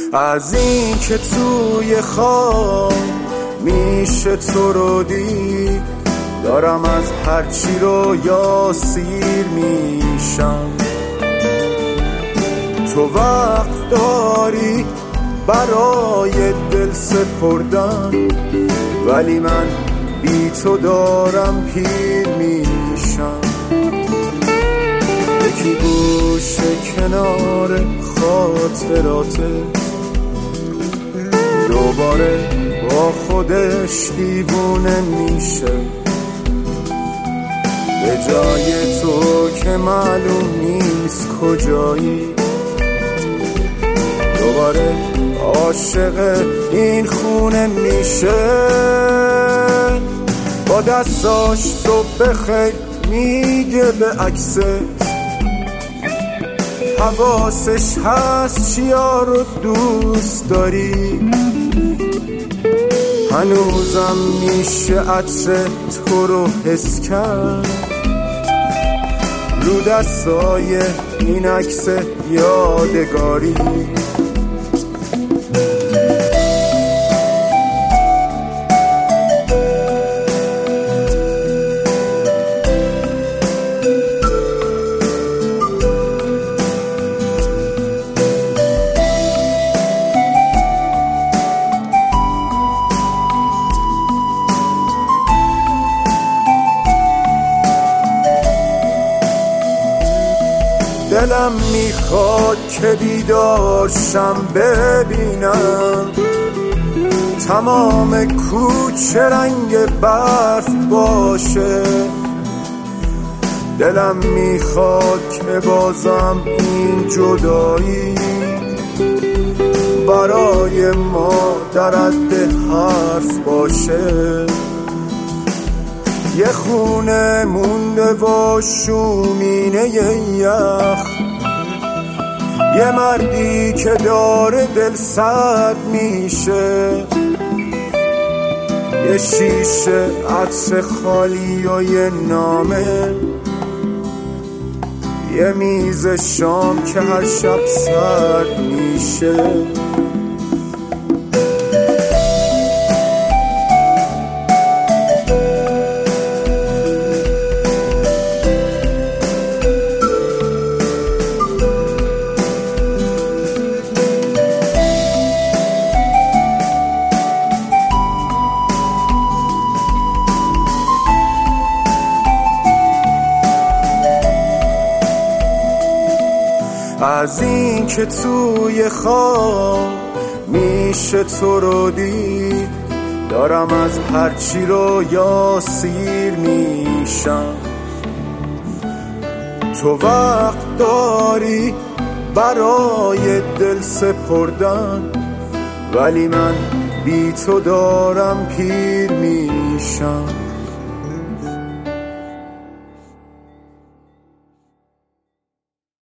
از این که توی خواب میشه تو رو دید، دارم از هرچی رو یا سیر میشم. تو وقت داری برای دل سپردن، ولی من بی تو دارم پیر میشم. یکی گوشه کنار خاطراتت دوباره با خودش دیوونه میشه، به جای تو که معلوم نیست کجایی. دوباره عاشق این خونه میشه، با دستاش صبح بخیر میگه به عکست، حواسش هست چیا رو دوست داری. هنوزم میشه عطر تو رو حس کرد رو دستای این عکس یادگاری. دلم میخواد که بیدارشم ببینم تمام کوچه رنگ برف باشه. دلم میخواد که بازم این جدایی برای ما در حد حرف باشه. یه خونه مونده و شومینه یخ، یه مردی که داره دل سرد میشه، یه شیشه عطر خالی و یه نامه، یه میز شام که هر شب سرد میشه. از این که توی خواب میشه تو رو دید، دارم از هرچی رو یا سیر میشم. تو وقت داری برای دل سپردن، ولی من بی تو دارم پیر میشم.